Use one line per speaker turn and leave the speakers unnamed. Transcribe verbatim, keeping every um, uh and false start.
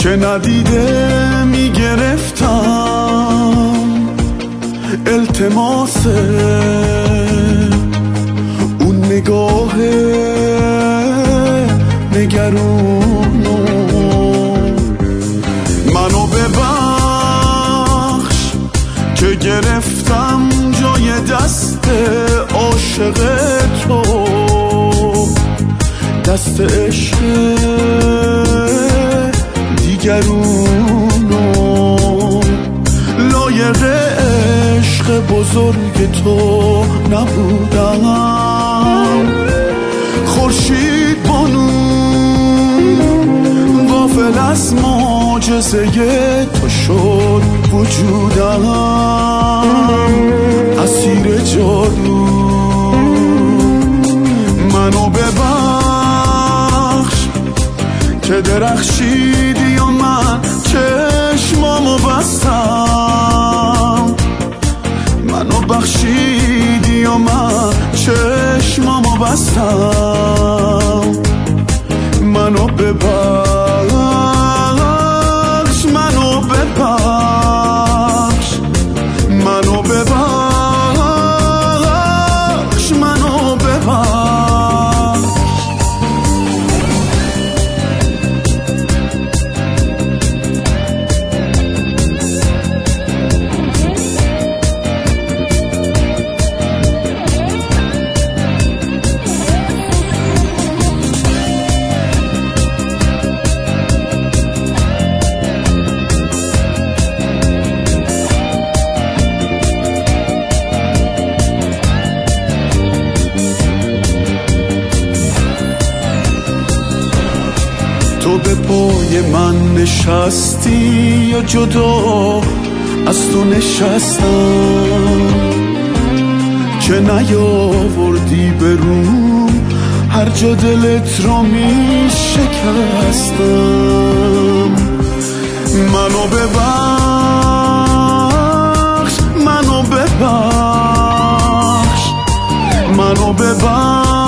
که ندیده میگرفتم التماس اون نگاه نگرونو. منو ببخش که گرفتم جای دست عاشق تو، دست عشق دیگرونو. لایق عشق بزرگ تو نبودم، خورشید بانو غافل از معجزه تو شد وجودم، اسیر جادو. منو ببخش که درخشیدی و من چشمامو بستم، منو بخشیدی و من چشمامو بستم. منو ببخش، منو ببخش، منو ببخش، منو ببخش. تو به پای من نشستی یا جدا از تو نشستم، که نیاوردی به روم هر جا دلت را می شکستم. منو ببخش، منو ببخش، منو ببخش،